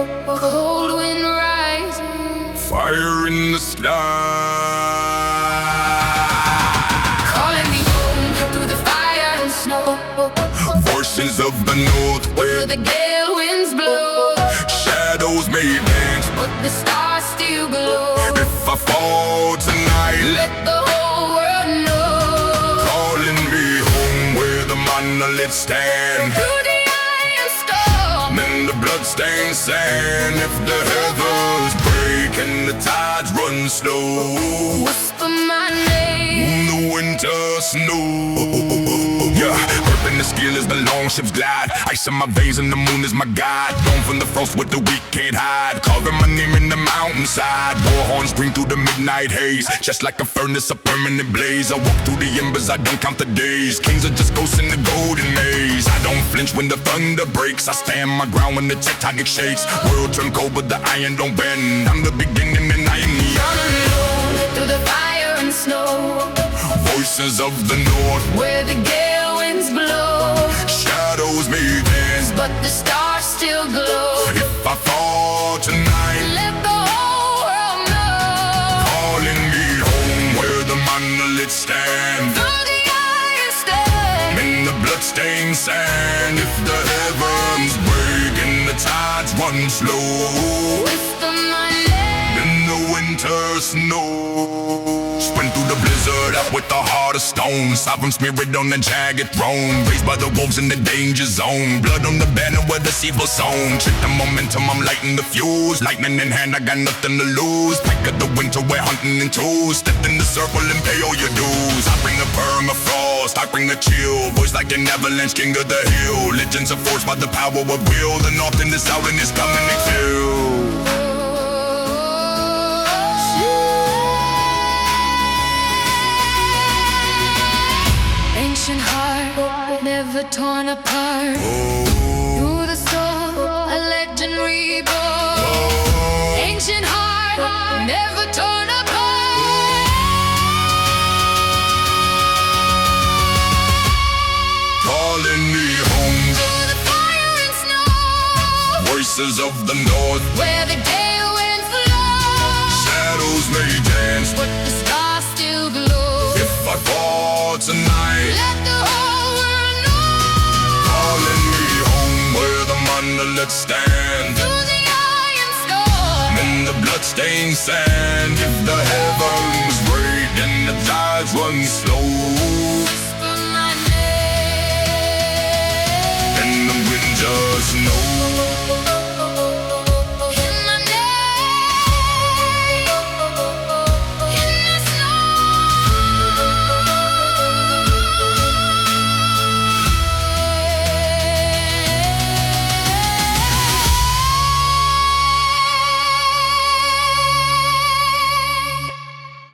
Cold wind rising, fire in the sky, calling me home through the fire and snow. voices of the north Where the gale winds blow, shadows may dance. but the stars still glow. If I fall tonight, Let the whole world know. calling me home where the monoliths stand. Through the iron storm, In the bloodstained sand, if the heavens break and the tides run slow, whisper my name. in the winter snow. Yeah, earth and the skill is the longships glide. Ice in my veins and the moon is my guide. Gone from the frost what the weak can't hide. Carving my name in the mountainside. War horns ring through the midnight haze. Just like a furnace, a permanent blaze. I walk through the embers, I don't count the days. Kings are just ghosts in the golden maze. I don't flinch when the thunder breaks. I stand my ground when the tectonic shakes. World turn cold but the iron don't bend. I'm the beginning and I am the end. Alone through the fire and snow, Voices of the north, where the gale winds blow, shadows may dance. but the stars still glow. If I fall tonight, Let the whole world know. calling me home where the monoliths stand. Through the iron stand, In the bloodstained sand, if the heavens break and the tides run slow, whisper my name. in the winter snow. Sprint through the blizzard up with the heart of stone. Sovereign spirit on the jagged throne. Raised by the wolves in the danger zone. Blood on the banner where the seed was sown. Check the momentum, I'm lighting the fuse. Lightning in hand, I got nothing to lose. Pack of the winter, we're hunting in twos. Step in the circle and pay all your dues. I bring the permafrost, I bring the chill. Voice like an avalanche, king of the hill. Legends are forged by the power of will. The north and the south and it's coming to kill. Ancient heart, never torn apart. Through the storm, a legend reborn. Ancient heart, never torn apart. Calling me home, Through the fire and snow, voices of the north, where the gale winds blow, shadows may dance. but the stars still glow. If I fall tonight, Let the whole world know. calling me home where the monoliths stand. Through the iron storm, In the bloodstained sand, if the heavens break and the tides run slow,